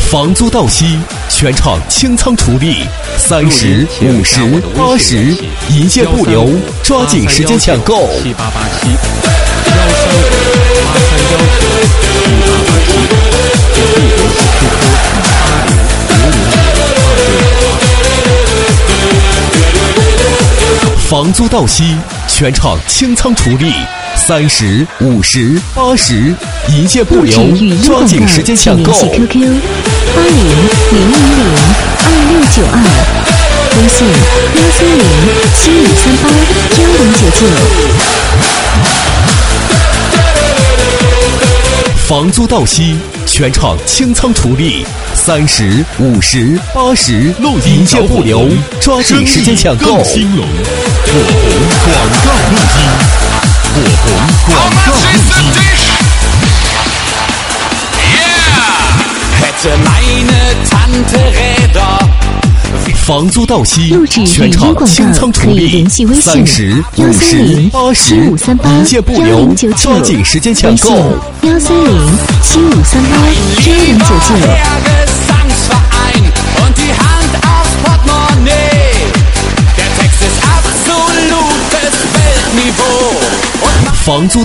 房租到期，全场清仓处理，30、50、80，一件不留，抓紧时间抢购。 7887-135-8319-1887-1887。 房租到期，全场清仓处理，30、50、80，一件不留，抓紧时间抢购。 联系 QQ8000002692，微信13075381099。 房租到期，全场清仓处理，30、50、80，一件不留，抓紧时间抢购。 兴隆，火红广告录音，火红广告录音。 房租到期录制， 全场清仓处理，30、50、80，一件不留，抓紧时间抢购。 130-75381099。 房租